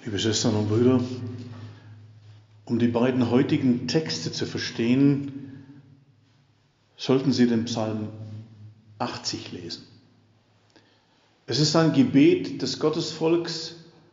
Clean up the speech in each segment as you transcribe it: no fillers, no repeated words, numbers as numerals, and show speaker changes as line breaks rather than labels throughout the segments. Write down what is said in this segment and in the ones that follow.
Liebe Schwestern und Brüder, um die beiden heutigen Texte zu verstehen, sollten Sie den Psalm 80 lesen. Es ist ein Gebet des Gottesvolks,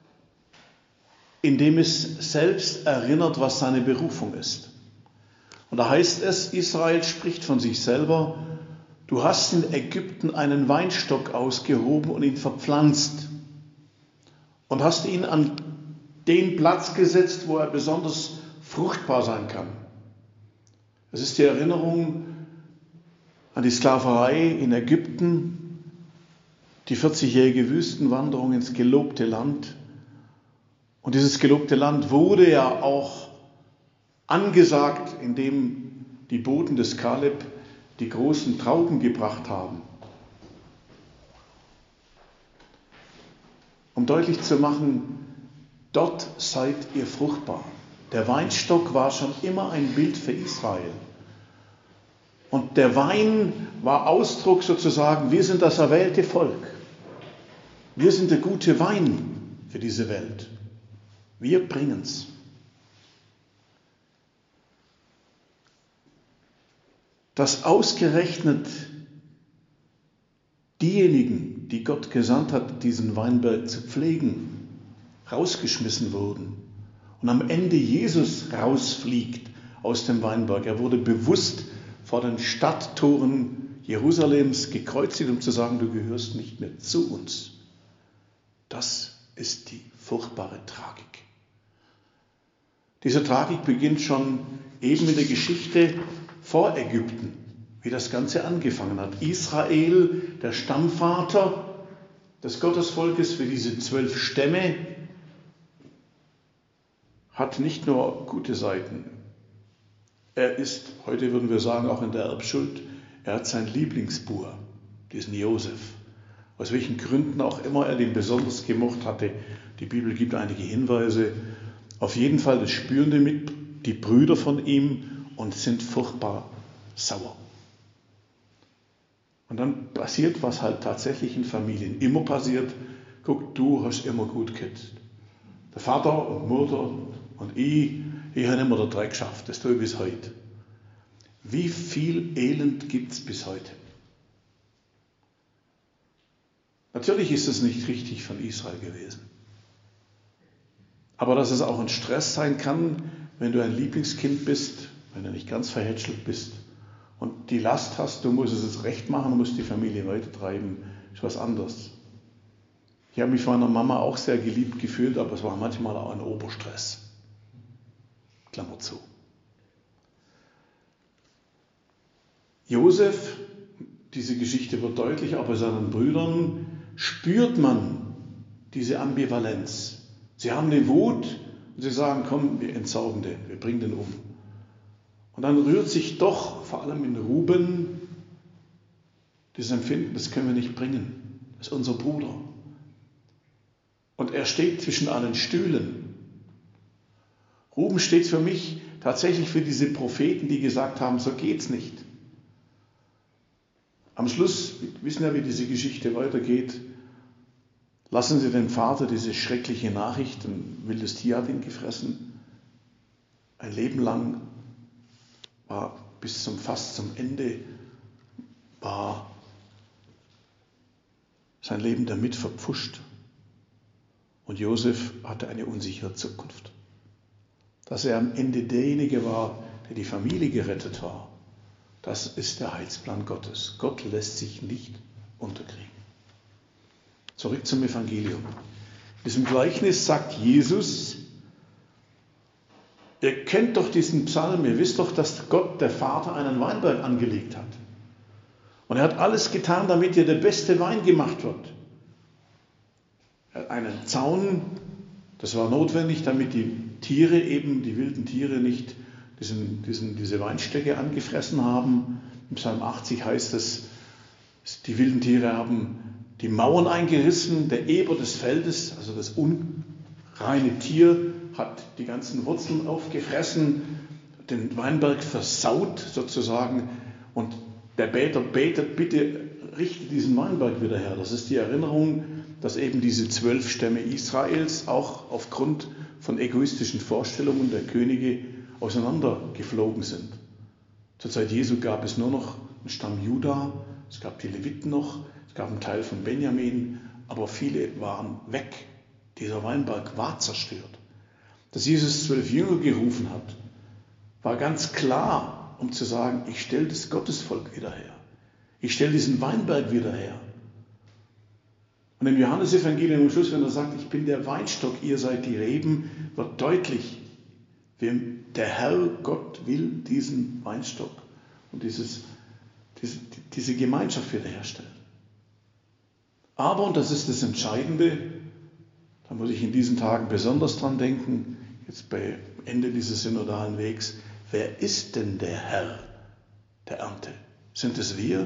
in dem es selbst erinnert, was seine Berufung ist. Und da heißt es, Israel spricht von sich selber: Du hast in Ägypten einen Weinstock ausgehoben und ihn verpflanzt und hast ihn an den Platz gesetzt, wo er besonders fruchtbar sein kann. Es ist die Erinnerung an die Sklaverei in Ägypten, die 40-jährige Wüstenwanderung ins gelobte Land. Und dieses gelobte Land wurde ja auch angesagt, indem die Boten des Kaleb die großen Trauben gebracht haben. Um deutlich zu machen, dort seid ihr fruchtbar. Der Weinstock war schon immer ein Bild für Israel. Und der Wein war Ausdruck sozusagen, wir sind das erwählte Volk. Wir sind der gute Wein für diese Welt. Wir bringen's. Dass ausgerechnet diejenigen, die Gott gesandt hat, diesen Weinberg zu pflegen, rausgeschmissen wurden und am Ende Jesus rausfliegt aus dem Weinberg. Er wurde bewusst vor den Stadttoren Jerusalems gekreuzigt, um zu sagen, du gehörst nicht mehr zu uns. Das ist die furchtbare Tragik. Diese Tragik beginnt schon eben in der Geschichte vor Ägypten, wie das Ganze angefangen hat. Israel, der Stammvater des Gottesvolkes für diese 12 Stämme, hat nicht nur gute Seiten. Er ist, heute würden wir sagen, auch in der Erbschuld, er hat sein Lieblingsbub, diesen Josef. Aus welchen Gründen auch immer er den besonders gemocht hatte. Die Bibel gibt einige Hinweise. Auf jeden Fall, das spüren die Brüder von ihm und sind furchtbar sauer. Und dann passiert, was halt tatsächlich in Familien immer passiert. Guck, du hast immer gut gehabt. Der Vater und Mutter und ich habe immer den Dreck geschafft. Das tue ich bis heute. Wie viel Elend gibt es bis heute? Natürlich ist es nicht richtig von Israel gewesen. Aber dass es auch ein Stress sein kann, wenn du ein Lieblingskind bist, wenn du nicht ganz verhätschelt bist und die Last hast, du musst es jetzt recht machen, du musst die Familie weitertreiben, ist was anderes. Ich habe mich von meiner Mama auch sehr geliebt gefühlt, aber es war manchmal auch ein Oberstress. Klammer zu. Josef, diese Geschichte wird deutlich, auch bei seinen Brüdern spürt man diese Ambivalenz. Sie haben eine Wut und sie sagen, komm, wir entsaugen den, wir bringen den um. Und dann rührt sich doch, vor allem in Ruben, dieses Empfinden, das können wir nicht bringen. Das ist unser Bruder. Und er steht zwischen allen Stühlen. Ruben steht für mich tatsächlich für diese Propheten, die gesagt haben, so geht's nicht. Am Schluss, wir wissen ja, wie diese Geschichte weitergeht, lassen sie den Vater diese schreckliche Nachricht, ein wildes Tier hat ihn gefressen. Ein Leben lang war fast zum Ende, war sein Leben damit verpfuscht. Und Josef hatte eine unsichere Zukunft. Dass er am Ende derjenige war, der die Familie gerettet war, das ist der Heilsplan Gottes. Gott lässt sich nicht unterkriegen. Zurück zum Evangelium. In diesem Gleichnis sagt Jesus, ihr kennt doch diesen Psalm, ihr wisst doch, dass Gott, der Vater, einen Weinberg angelegt hat. Und er hat alles getan, damit hier der beste Wein gemacht wird. Er hat einen Zaun, das war notwendig, damit die Tiere eben, die wilden Tiere nicht diese Weinstöcke angefressen haben. Im Psalm 80 heißt es, die wilden Tiere haben die Mauern eingerissen, der Eber des Feldes, also das unreine Tier, hat die ganzen Wurzeln aufgefressen, den Weinberg versaut sozusagen. Und der Beter betet, bitte richte diesen Weinberg wieder her. Das ist die Erinnerung, dass eben diese 12 Stämme Israels auch aufgrund von egoistischen Vorstellungen der Könige auseinandergeflogen sind. Zur Zeit Jesu gab es nur noch einen Stamm Juda, es gab die Leviten noch, es gab einen Teil von Benjamin, aber viele waren weg. Dieser Weinberg war zerstört. Dass Jesus 12 Jünger gerufen hat, war ganz klar, um zu sagen, ich stelle das Gottesvolk wieder her. Ich stelle diesen Weinberg wieder her. Und im Johannesevangelium am Schluss, wenn er sagt, ich bin der Weinstock, ihr seid die Reben, wird deutlich, der Herr Gott will diesen Weinstock und diese Gemeinschaft wiederherstellen. Aber, und das ist das Entscheidende, da muss ich in diesen Tagen besonders dran denken, jetzt bei Ende dieses synodalen Wegs, wer ist denn der Herr der Ernte? Sind es wir?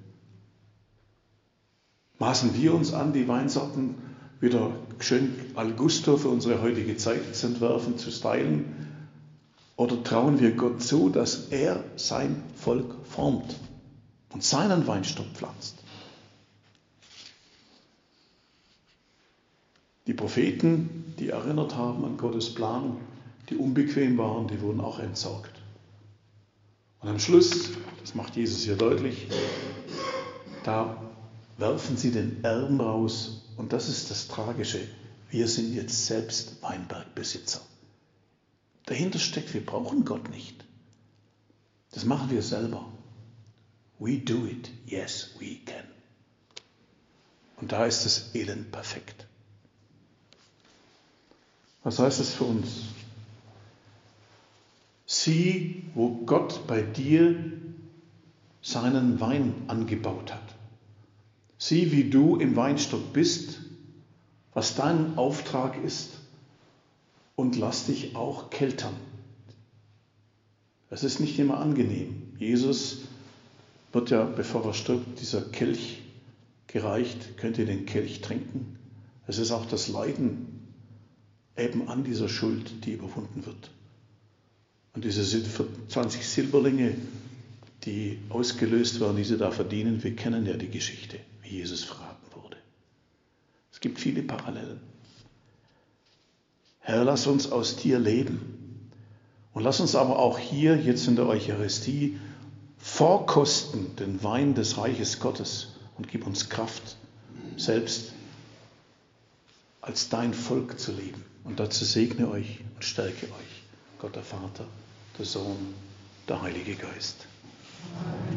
Maßen wir uns an, die Weinsorten wieder schön al gusto für unsere heutige Zeit zu entwerfen, zu stylen? Oder trauen wir Gott zu, dass er sein Volk formt und seinen Weinstock pflanzt? Die Propheten, die erinnert haben an Gottes Plan, die unbequem waren, die wurden auch entsorgt. Und am Schluss, das macht Jesus hier deutlich, da werfen sie den Erben raus. Und das ist das Tragische. Wir sind jetzt selbst Weinbergbesitzer. Dahinter steckt, wir brauchen Gott nicht. Das machen wir selber. We do it. Yes, we can. Und da ist das Elend perfekt. Was heißt das für uns? Sieh, wo Gott bei dir seinen Wein angebaut hat. Sieh, wie du im Weinstock bist, was dein Auftrag ist und lass dich auch keltern. Es ist nicht immer angenehm. Jesus wird ja, bevor er stirbt, dieser Kelch gereicht. Könnt ihr den Kelch trinken? Es ist auch das Leiden eben an dieser Schuld, die überwunden wird. Und diese 20 Silberlinge, die ausgelöst werden, die sie da verdienen, wir kennen ja die Geschichte, wie Jesus verraten wurde. Es gibt viele Parallelen. Herr, lass uns aus dir leben. Und lass uns aber auch hier, jetzt in der Eucharistie, vorkosten den Wein des Reiches Gottes und gib uns Kraft, selbst als dein Volk zu leben. Und dazu segne euch und stärke euch, Gott der Vater, der Sohn, der Heilige Geist. Amen.